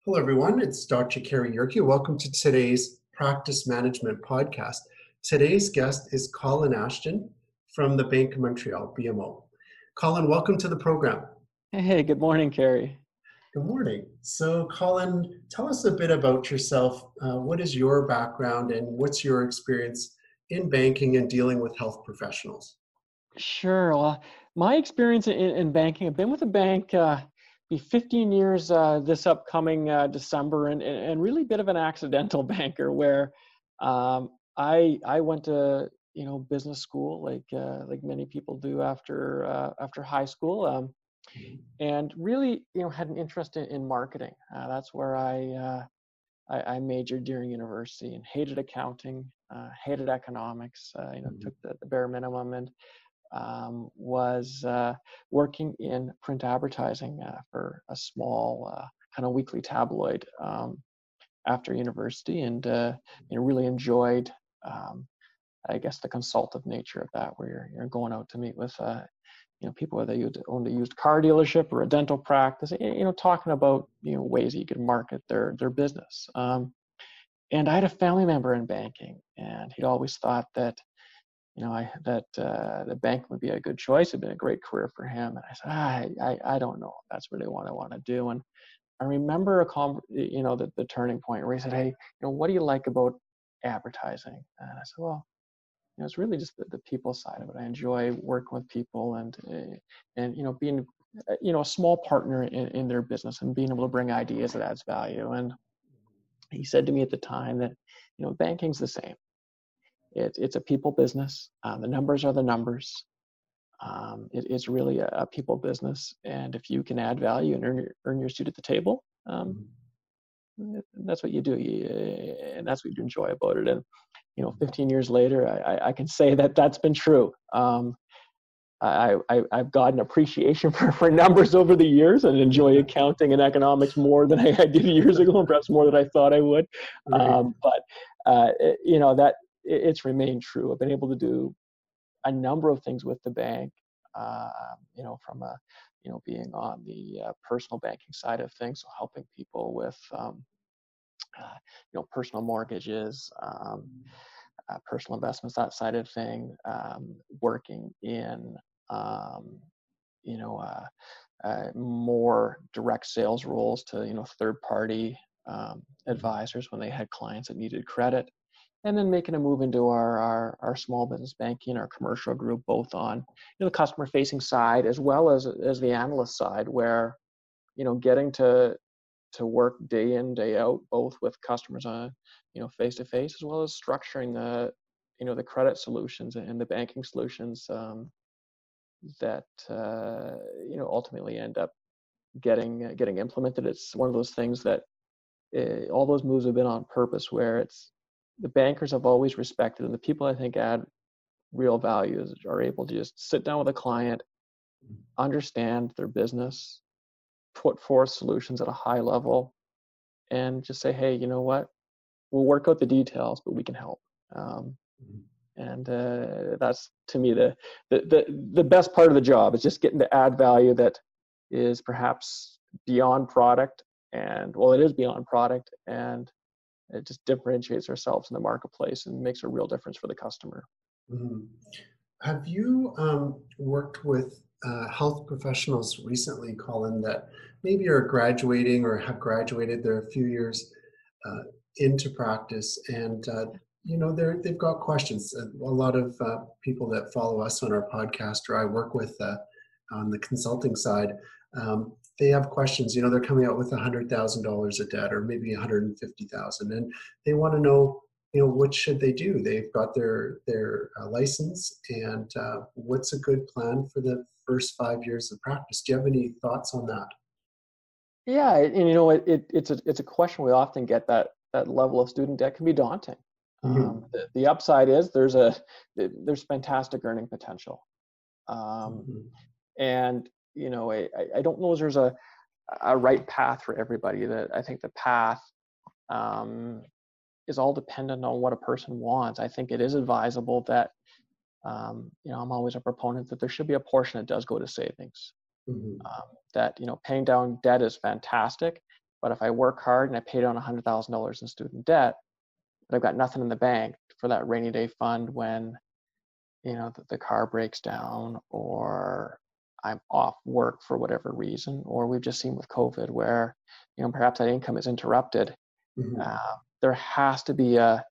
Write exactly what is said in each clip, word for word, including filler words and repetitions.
Hello, everyone. It's Doctor Kerry Yerke. Welcome to today's Practice Management Podcast. Today's guest is Colin Ashton from the Bank of Montreal, B M O. Colin, welcome to the program. Hey, good morning, Kerry. Good morning. So, Colin, tell us a bit about yourself. Uh, what is your background and what's your experience in banking and dealing with health professionals? Sure. Well, my experience in, in banking, I've been with the bank uh, be fifteen years uh, this upcoming uh, December, and, and and really a bit of an accidental banker where um, I I went to you know business school like uh, like many people do after uh, after high school, um, and really you know had an interest in, in marketing. Uh, that's where I, uh, I I majored during university and hated accounting, uh, hated economics. Uh, you know took the, the bare minimum and um, was uh, working in print advertising uh, for a small uh, kind of weekly tabloid um, after university, and uh, you know really enjoyed, um, I guess, the consultative nature of that, where you're, you're going out to meet with uh, you know people, whether you own a used car dealership or a dental practice, you know talking about you know ways that you could market their their business. Um, and I had a family member in banking, and he'd always thought that you know, I that uh, the bank would be a good choice. It'd been a great career for him. And I said, ah, I, I, I don't know if that's really what I want to do. And I remember a com, you know, the, the turning point where he said, hey, you know, what do you like about advertising? And I said, well, you know, it's really just the, the people side of it. I enjoy working with people and, uh, and, you know, being, uh, you know, a small partner in, in their business and being able to bring ideas that adds value. And he said to me at the time that, you know, banking's the same. It, it's a people business. Um, the numbers are the numbers. Um, it, it's really a, a people business. And if you can add value and earn your, earn your seat at the table, um, that's what you do. You, and that's what you enjoy about it. And, you know, fifteen years later, I, I can say that that's been true. Um, I, I, I've gotten appreciation for, for numbers over the years and enjoy accounting and economics more than I, I did years ago, and perhaps more than I thought I would. Right. Um, but, uh, it, you know, that it, it's remained true. I've been able to do a number of things with the bank, uh, you know, from a, you know, being on the uh, personal banking side of things, so helping people with, um, uh, you know, personal mortgages, um, uh, personal investments, that side of thing, um, working in, um, you know, uh, uh, more direct sales roles to, you know, third party um, advisors when they had clients that needed credit, and then making a move into our, our, our small business banking, our commercial group, both on you know, the customer facing side as well as, as the analyst side, where, you know, getting to, to work day in, day out, both with customers on, you know, face to face, as well as structuring the, you know, the credit solutions and the banking solutions um, that, uh, you know, ultimately end up getting, uh, getting implemented. It's one of those things that uh, all those moves have been on purpose, where it's, the bankers have always respected, and the people I think add real values are able to just sit down with a client, understand their business, put forth solutions at a high level, and just say, hey, you know what? We'll work out the details, but we can help. Um, and uh, that's to me the, the the the best part of the job is just getting to add value that is perhaps beyond product, and well, it is beyond product, and it just differentiates ourselves in the marketplace and makes a real difference for the customer. Mhm. Have you um, worked with uh, health professionals recently, Colin, that maybe are graduating or have graduated? They're a few years uh, into practice, and uh, you know they're they've got questions. A lot of uh, people that follow us on our podcast, or I work with uh, on the consulting side, um, they have questions. You know, they're coming out with a hundred thousand dollars of debt, or maybe a hundred and fifty thousand, and they want to know, you know, what should they do? They've got their their uh, license, and uh, what's a good plan for the first five years of practice? Do you have any thoughts on that? Yeah, and you know, it, it it's a it's a question we often get. That that level of student debt can be daunting. Mm-hmm. Um, the, the upside is there's a there's fantastic earning potential, um, Mm-hmm. and you know, I I don't know if there's a a right path for everybody. That I think the path um, is all dependent on what a person wants. I think it is advisable that um, you know I'm always a proponent that there should be a portion that does go to savings. Mm-hmm. Um, that you know paying down debt is fantastic, But if I work hard and I pay down one hundred thousand dollars in student debt, but I've got nothing in the bank for that rainy day fund when, you know, the, the car breaks down, or I'm off work for whatever reason, or we've just seen with COVID where, you know, perhaps that income is interrupted. Mhm. Uh, there has to be a,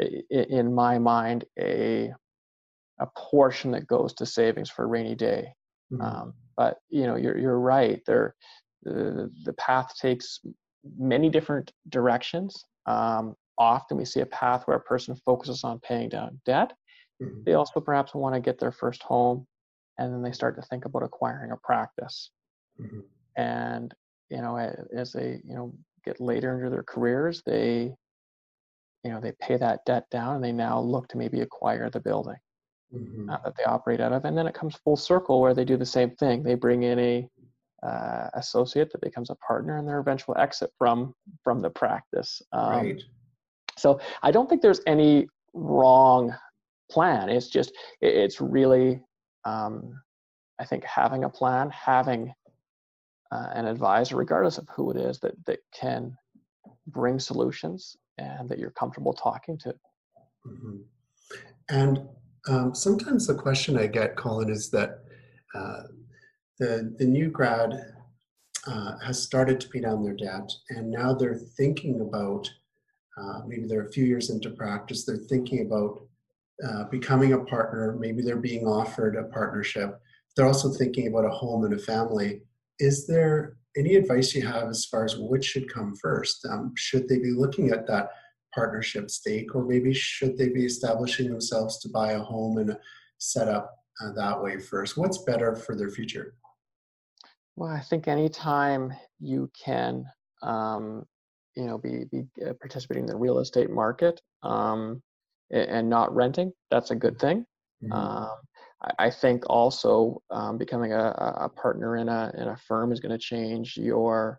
in my mind, a a portion that goes to savings for a rainy day. Mhm. Um, but you know, you're you're right. There, the the path takes many different directions. Um, often we see a path where a person focuses on paying down debt. Mhm. They also perhaps want to get their first home, and then they start to think about acquiring a practice. Mhm. And you know, as they you know get later into their careers, they you know they pay that debt down, and they now look to maybe acquire the building uh, Mhm. that they operate out of. And then it comes full circle where they do the same thing. They bring in a uh, associate that becomes a partner, and their eventual exit from from the practice. Um, Right. so I don't think there's any wrong plan. It's just it's really um, I think having a plan, having uh, an advisor, regardless of who it is, that that can bring solutions and that you're comfortable talking to. Mhm. And um, sometimes the question I get, Colin, is that uh, the the new grad uh, has started to pay down their debt, and now they're thinking about uh, maybe they're a few years into practice. They're thinking about uh, becoming a partner. Maybe they're being offered a partnership. They're also thinking about a home and a family. Is there any advice you have as far as which should come first? Um, should they be looking at that partnership stake, or maybe should they be establishing themselves to buy a home and set up uh, that way first? What's better for their future? Well, I think anytime you can, um, you know, be be uh, participating in the real estate market um, a- and not renting, that's a good thing. Mhm. Um, I, I think also um, becoming a, a a partner in a in a firm is going to change your.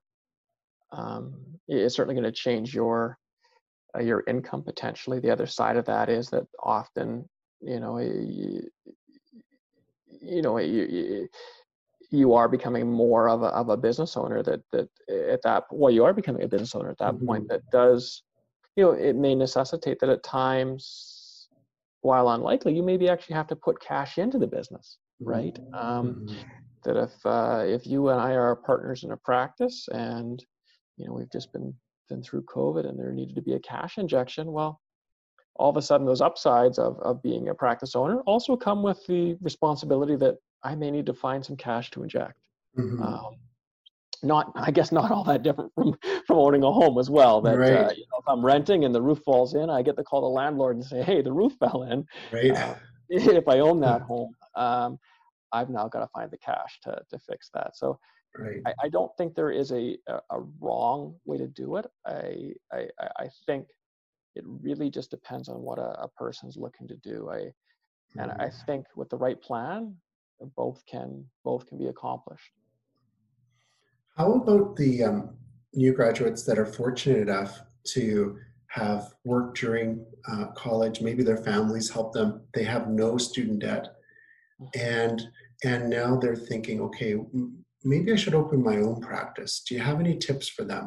Um, it's certainly going to change your uh, your income potentially. The other side of that is that often, you know, you, you know, you, you are becoming more of a of a business owner that that at that well you are becoming a business owner at that point Mhm. that does you know it may necessitate that at times, while unlikely, you maybe actually have to put cash into the business, right? Mhm. um, Mhm. that if uh, if you and I are partners in a practice, and you know we've just been been through COVID and there needed to be a cash injection, well, all of a sudden those upsides of, of being a practice owner also come with the responsibility that I may need to find some cash to inject. Mhm. um, Not, I guess, not all that different from from owning a home as well. That uh, Right. you know, if I'm renting and the roof falls in, I get to call the landlord and say, "Hey, the roof fell in." Right. Uh, if I own that home, um, I've now got to find the cash to to fix that. So Right. I, I don't think there is a, a a wrong way to do it. I I I think it really just depends on what a, a person's looking to do. I and I Mhm. think with the right plan, both can both can be accomplished. How about the um, new graduates that are fortunate enough to have worked during uh, college? Maybe their families help them. They have no student debt, Mhm. and and now they're thinking, okay, m- maybe I should open my own practice. Do you have any tips for them?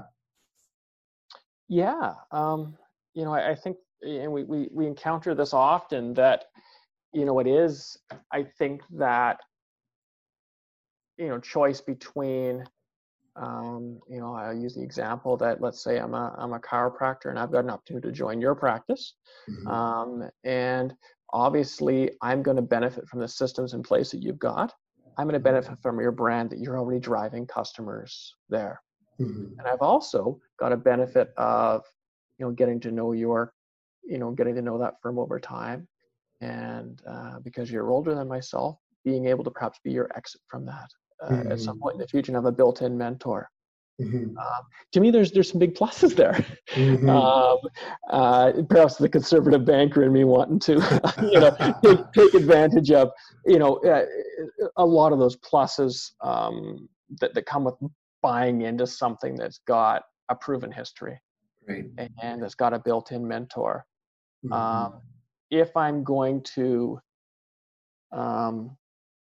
Yeah, um, you know, I, I think, and we, we we encounter this often that you know it is. I think that you know choice between um, you know I use the example that let's say I'm a I'm a chiropractor and I've got an opportunity to join your practice, Mhm. um, and obviously I'm going to benefit from the systems in place that you've got. I'm going to benefit from your brand that you're already driving customers there, Mhm. and I've also got a benefit of you know getting to know your you know getting to know that firm over time, and uh, because you're older than myself, being able to perhaps be your exit from that uh, at some Mhm. point in the future and have a built-in mentor. Mhm. um, to me, there's there's some big pluses there. Mhm. um, uh, perhaps the conservative banker in me wanting to you know take take advantage of you know uh, a lot of those pluses um, that, that come with buying into something that's got a proven history Right. and that's got a built-in mentor. Um, Mhm. if I'm going to um,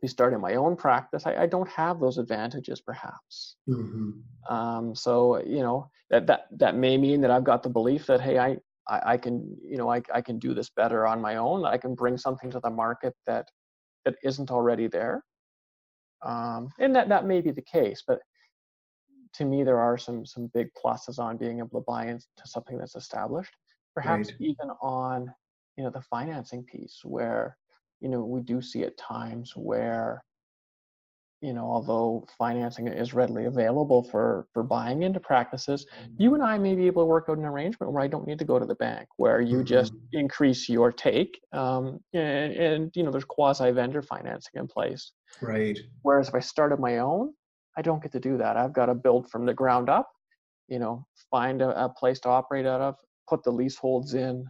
be starting my own practice, I, I don't have those advantages perhaps. Mhm. Um, so, you know, that, that, that may mean that I've got the belief that, hey, I, I, I can, you know, I, I can do this better on my own. I can bring something to the market that, that isn't already there. Um, and that, that may be the case, but to me, there are some, some big pluses on being able to buy into something that's established, perhaps Right. even on, you know, the financing piece where, you know, we do see at times where, you know, although financing is readily available for for buying into practices, you and I may be able to work out an arrangement where I don't need to go to the bank, where you just Mhm. increase your take, um, and, and you know, there's quasi vendor financing in place. Right. Whereas if I started my own, I don't get to do that. I've got to build from the ground up, you know, find a, a place to operate out of, put the leaseholds in,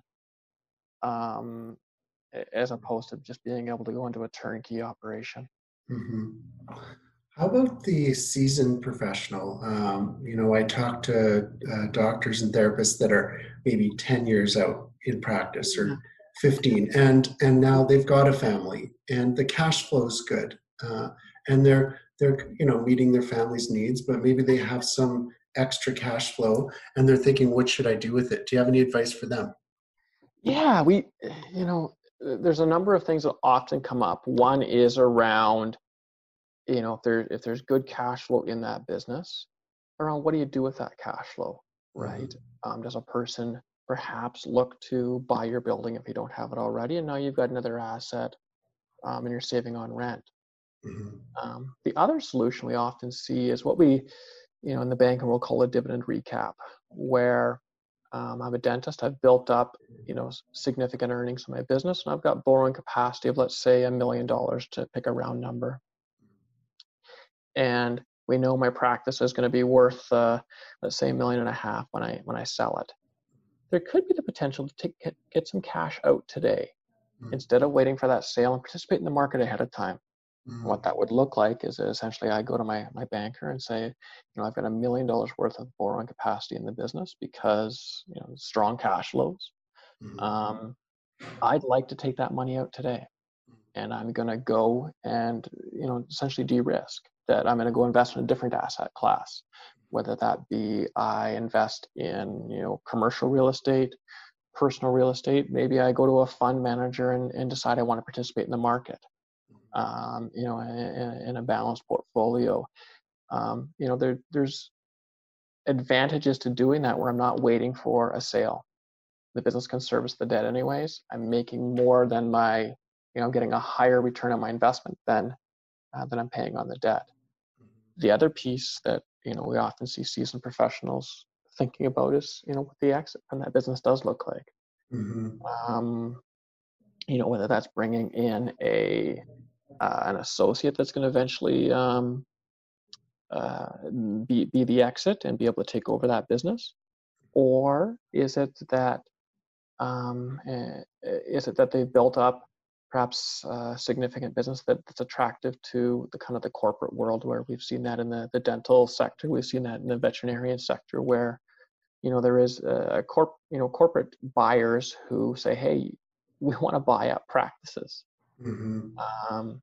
um, as opposed to just being able to go into a turnkey operation. Mhm. How about the seasoned professional? Um, you know, I talk to uh, doctors and therapists that are maybe ten years out in practice Yeah. or fifteen, and and now they've got a family and the cash flow is good, uh, and they're they're you know meeting their family's needs, but maybe they have some extra cash flow and they're thinking, what should I do with it? Do you have any advice for them? Yeah, we, you know, there's a number of things that often come up. One is around, you know, if there if there's good cash flow in that business, around what do you do with that cash flow, right? Mhm. Um, does a person perhaps look to buy your building if you don't have it already, and now you've got another asset, um, and you're saving on rent? Mhm. Um, the other solution we often see is what we, you know, in the banking world call a dividend recap, where um, I'm a dentist. I've built up, you know, significant earnings in my business, and I've got borrowing capacity of, let's say, a million dollars to pick a round number. And we know my practice is going to be worth, uh, let's say, a million and a half when I when I sell it. There could be the potential to take, get, get some cash out today Mhm. instead of waiting for that sale and participate in the market ahead of time. What Mhm. that would look like is that essentially I go to my, my banker and say, you know, I've got a million dollars worth of borrowing capacity in the business because, you know, strong cash flows. Mhm. Um, I'd like to take that money out today, and I'm going to go and, you know, essentially de-risk that. I'm going to go invest in a different asset class, whether that be I invest in, you know, commercial real estate, personal real estate. Maybe I go to a fund manager and, and decide I want to participate in the market, um, you know, in, in a balanced portfolio. Um, you know, there, there's advantages to doing that where I'm not waiting for a sale. The business can service the debt anyways. I'm making more than my, you know, getting a higher return on my investment than uh, than I'm paying on the debt. The other piece that, you know, we often see seasoned professionals thinking about is, you know, what the exit from that business does look like. Mhm. Um, you know, whether that's bringing in a uh, an associate that's going to eventually um, uh, be be the exit and be able to take over that business, or is it that um, uh, is it that they've built up perhaps a significant business that, that's attractive to the kind of the corporate world, where we've seen that in the, the dental sector, we've seen that in the veterinarian sector, where, you know, there is a corp you know corporate buyers who say, hey, we want to buy up practices. Mhm. Um,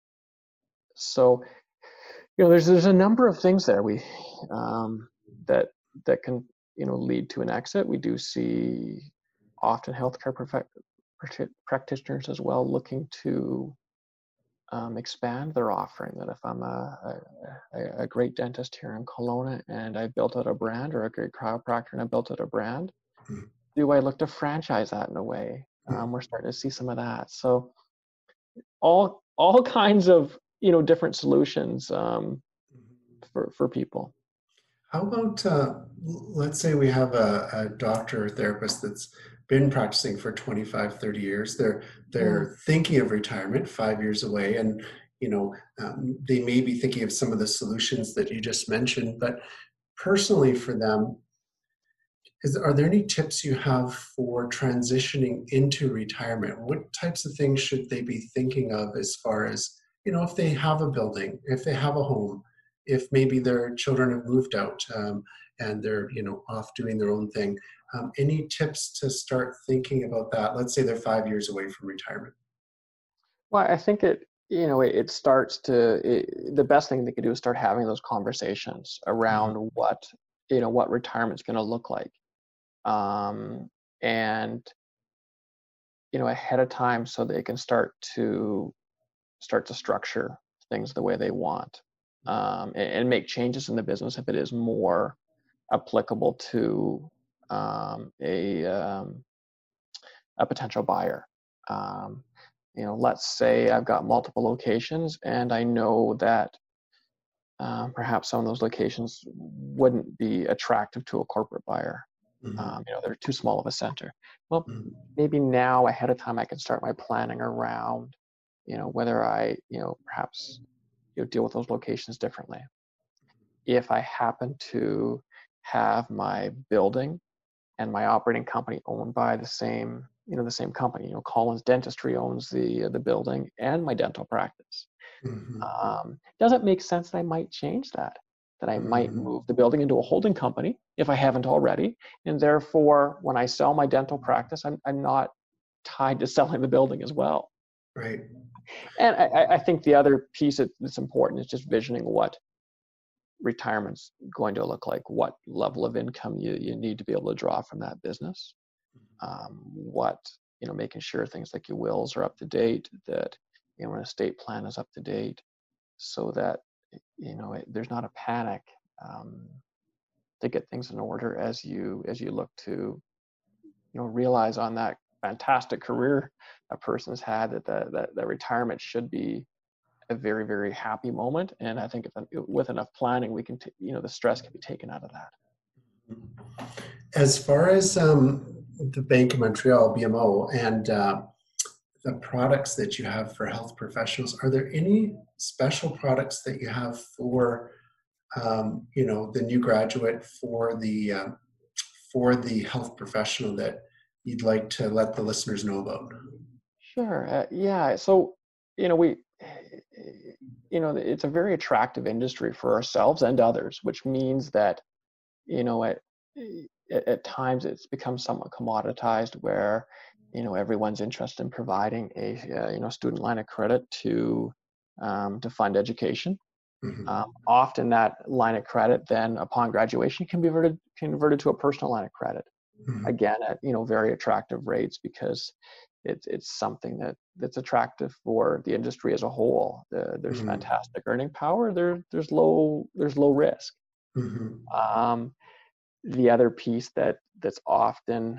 so, you know, there's there's a number of things there we um, that that can, you know, lead to an exit. We do see often healthcare perfect, practitioners as well looking to um, expand their offering. That if I'm a, a, a great dentist here in Kelowna and I built out a brand, or a great chiropractor and I built out a brand, Mhm. do I look to franchise that in a way? Mhm. Um, we're starting to see some of that. So all all kinds of, you know, different solutions um, for for people. How about, uh, l- let's say we have a, a doctor or therapist that's been practicing for twenty-five, thirty years. They're Mm. they're thinking of retirement five years away, and you know um, they may be thinking of some of the solutions that you just mentioned. But personally, for them, is are there any tips you have for transitioning into retirement? What types of things should they be thinking of as far as, you know, if they have a building, if they have a home, if maybe their children have moved out um, and they're, you know, off doing their own thing? Um, any tips to start thinking about that? Let's say they're five years away from retirement. Well, I think it you know, it, it starts to, it, the best thing they could do is start having those conversations Mhm. around what, you know, what retirement's going to look like. Um, and, you know, ahead of time so they can start to, start to structure things the way they want, um, and, and make changes in the business if it is more applicable to um, a, um, a potential buyer. Um, you know, let's say I've got multiple locations and I know that um, perhaps some of those locations wouldn't be attractive to a corporate buyer. Mhm. Um, you know, they're too small of a center. Well, Mhm. maybe now ahead of time I can start my planning around, you know, whether I, you know, perhaps you know, deal with those locations differently. If I happen to have my building and my operating company owned by the same, you know, the same company, you know, Collins Dentistry owns the the building and my dental practice. Mhm. Um, does it make sense that I might change that? That I might Mhm. move the building into a holding company if I haven't already, and therefore, when I sell my dental practice, I'm I'm not tied to selling the building as well. Right. And I, I think the other piece that's important is just visioning what retirement's going to look like, what level of income you, you need to be able to draw from that business, um, what, you know, making sure things like your wills are up to date, that, you know, an estate plan is up to date, so that, you know, it, there's not a panic, um, to get things in order as you as you look to, you know, realize on that fantastic career a person's had, that the, that, that retirement should be a very, very happy moment. And I think if, with enough planning, we can, t- you know, the stress can be taken out of that. As far as um, the Bank of Montreal, B M O, and uh, the products that you have for health professionals, are there any special products that you have for um, you know the new graduate, for the uh, for the health professional, that you'd like to let the listeners know about? Sure. Uh, yeah. So, you know, we, you know, it's a very attractive industry for ourselves and others, which means that, you know, at, at, at times it's become somewhat commoditized where, you know, everyone's interested in providing a, uh, you know, student line of credit to, um, to fund education. Um, Mhm. often that line of credit then upon graduation can be converted, converted to a personal line of credit, Mhm. again at, you know, very attractive rates, because it's it's something that that's attractive for the industry as a whole. The, there's Mhm. fantastic earning power. There there's low there's low risk. Mhm. Um, the other piece that that's often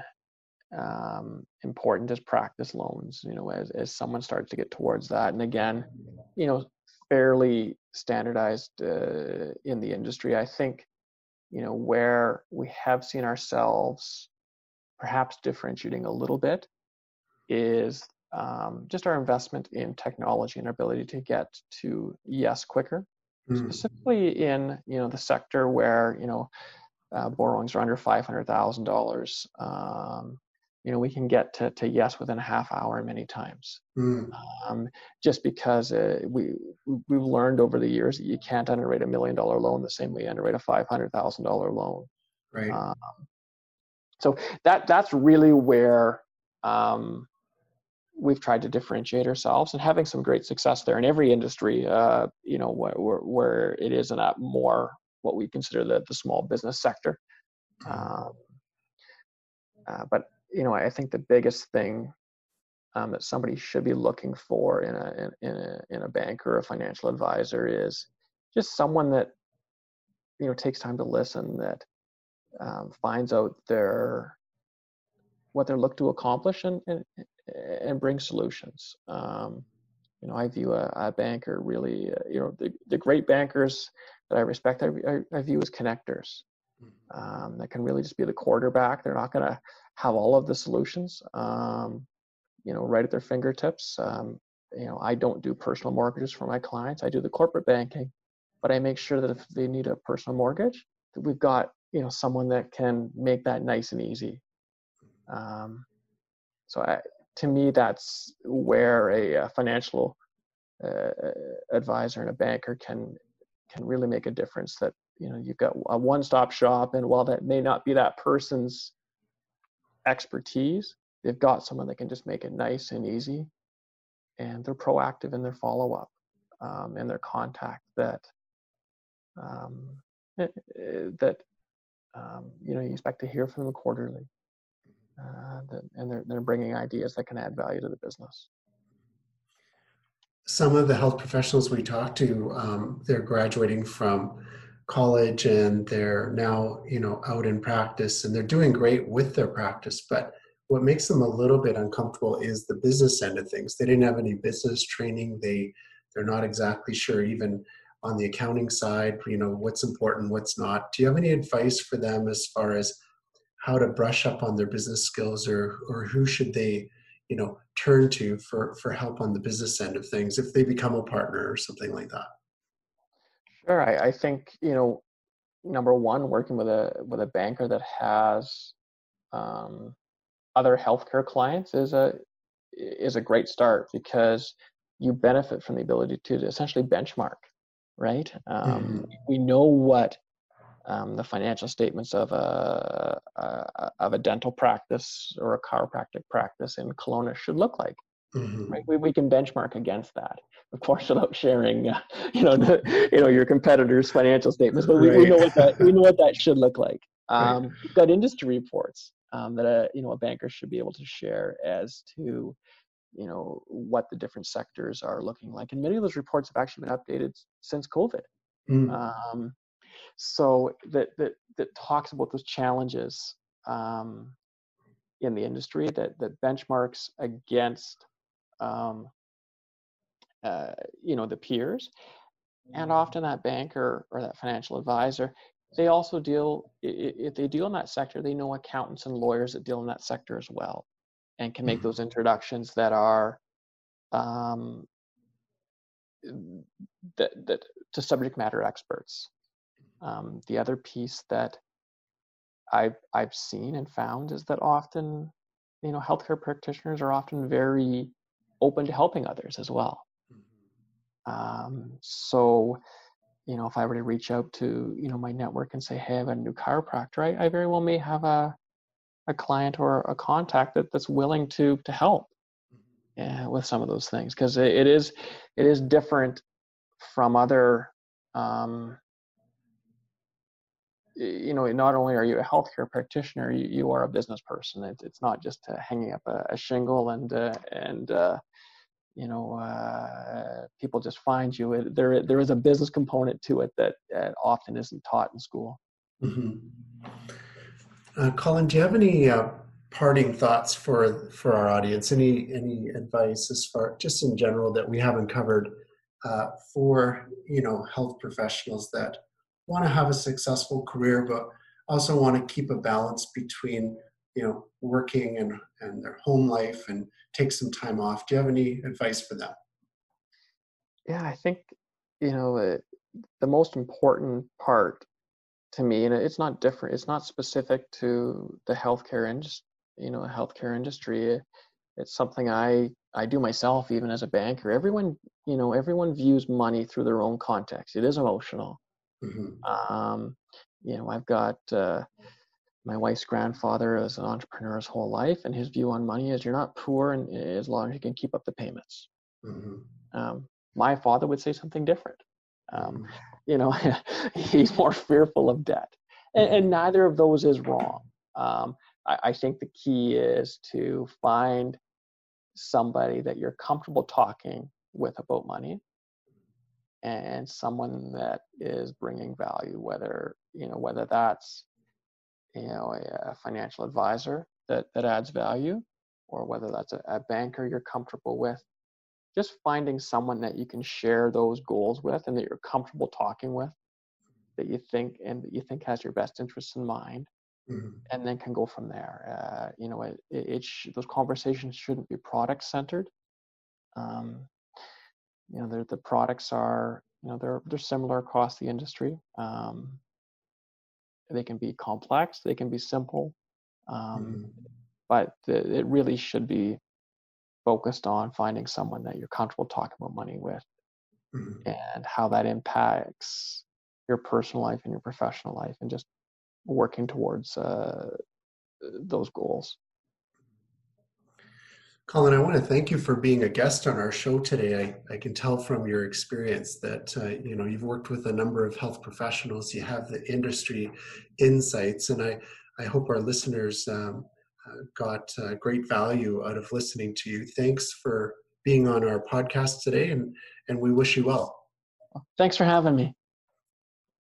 um, important is practice loans. You know, as as someone starts to get towards that, and again, you know, fairly standardized uh, in the industry. I think, you know, where we have seen ourselves perhaps differentiating a little bit is um, just our investment in technology and our ability to get to yes quicker, Mhm. specifically in, you know, the sector where, you know, uh, borrowings are under five hundred thousand dollars. Um, you know, we can get to, to yes within a half hour many times. Mhm. Um, just because uh, we we've learned over the years that you can't underwrite a million dollar loan the same way you underwrite a five hundred thousand dollar loan. Right. Uh, so that that's really where um, we've tried to differentiate ourselves, and having some great success there in every industry, uh, you know, where, where it is in a more what we consider the, the small business sector. Mhm. Um, uh, but, you know, I think the biggest thing um, that somebody should be looking for in a, in, in a, in a bank or a financial advisor is just someone that, you know, takes time to listen, that um, finds out their, what they're looking to accomplish, and, and, and bring solutions. Um, you know, I view a, a banker really, uh, you know, the, the great bankers that I respect, I, I, I view as connectors, um, that can really just be the quarterback. They're not going to have all of the solutions, um, you know, right at their fingertips. Um, you know, I don't do personal mortgages for my clients. I do the corporate banking, but I make sure that if they need a personal mortgage, that we've got, you know, someone that can make that nice and easy. Um, so I, to me, that's where a, a financial uh, advisor and a banker can can really make a difference. That, you know, you've got a one-stop shop, and while that may not be that person's expertise, they've got someone that can just make it nice and easy, and they're proactive in their follow-up um, and their contact that um, eh, eh, that um, you know you expect to hear from them quarterly, uh, that, and they're they're bringing ideas that can add value to the business. Some of the health professionals we talk to, um, they're graduating from college and they're now, you know, out in practice and they're doing great with their practice. But what makes them a little bit uncomfortable is the business end of things. They didn't have any business training. They they're not exactly sure even on the accounting side, you know, what's important, what's not. Do you have any advice for them as far as how to brush up on their business skills, or or who should they, you know, turn to for for help on the business end of things if they become a partner or something like that? Sure, I, I think you know number one, working with a with a banker that has um, other healthcare clients is a is a great start, because you benefit from the ability to essentially benchmark, right? Um, Hmm. we know what um, the financial statements of a, a of a dental practice or a chiropractic practice in Kelowna should look like, right? Hmm. We, we can benchmark against that, of course, without sharing, uh, you know, the, you know, your competitors' financial statements, but we, we Right. know what that we know what that should look like. Right. Um, we've got industry reports um, that a you know a banker should be able to share as to you know what the different sectors are looking like, and many of those reports have actually been updated since COVID. Mm. Um, so that that that talks about those challenges um, in the industry, that that benchmarks against um, uh, you know the peers. And often that banker or that financial advisor, they also deal, if they deal in that sector, they know accountants and lawyers that deal in that sector as well, and can make those Mhm. introductions that are um, that, that to subject matter experts. Um, the other piece that I've I've seen and found is that often, you know, healthcare practitioners are often very open to helping others as well. Um, so you know, if I were to reach out to, you know, my network and say, hey, I have a new chiropractor, I, I very well may have a, a client or a contact that, that's willing to to help uh, with some of those things, because it, it is it is different from other um, you know, not only are you a healthcare practitioner, you, you are a business person. It, it's not just uh, hanging up a, a shingle and uh, and uh, you know uh, people just find you. It, there there is a business component to it that uh, often isn't taught in school. Mhm. Uh, Colin, do you have any uh, parting thoughts for for our audience? Any any advice as far just in general that we haven't covered uh, for you know health professionals that want to have a successful career, but also want to keep a balance between you know working and and their home life and take some time off? Do you have any advice for them? Yeah, I think you know uh, the most important part to me, and it's not different. It's not specific to the healthcare industry. You know, healthcare industry. It's something I I do myself, even as a banker. Everyone, you know, everyone views money through their own context. It is emotional. Hmm. Um, you know, I've got uh, my wife's grandfather as an entrepreneur his whole life, and his view on money is you're not poor, and as long as you can keep up the payments. Hmm. Um, my father would say something different. Um, Hmm. you know, he's more fearful of debt, and, and Hmm. neither of those is wrong. Um, I, I think the key is to find somebody that you're comfortable talking with about money, and someone that is bringing value, whether you know whether that's you know a, a financial advisor that that adds value, or whether that's a, a banker you're comfortable with. Just finding someone that you can share those goals with and that you're comfortable talking with, that you think and that you think has your best interests in mind, Hmm. and then can go from there. Uh, you know, it, it, it sh- those conversations shouldn't be product centered. Um, you know, the products are, you know, they're they're similar across the industry. Um, they can be complex, they can be simple, um, Hmm. but the, it really should be focused on finding someone that you're comfortable talking about money with, Hmm. and how that impacts your personal life and your professional life, and just working towards uh, those goals. Colin, I want to thank you for being a guest on our show today. I, I can tell from your experience that uh, you know you've worked with a number of health professionals. You have the industry insights, and I I hope our listeners um, uh, got uh, great value out of listening to you. Thanks for being on our podcast today, and and we wish you well. Thanks for having me.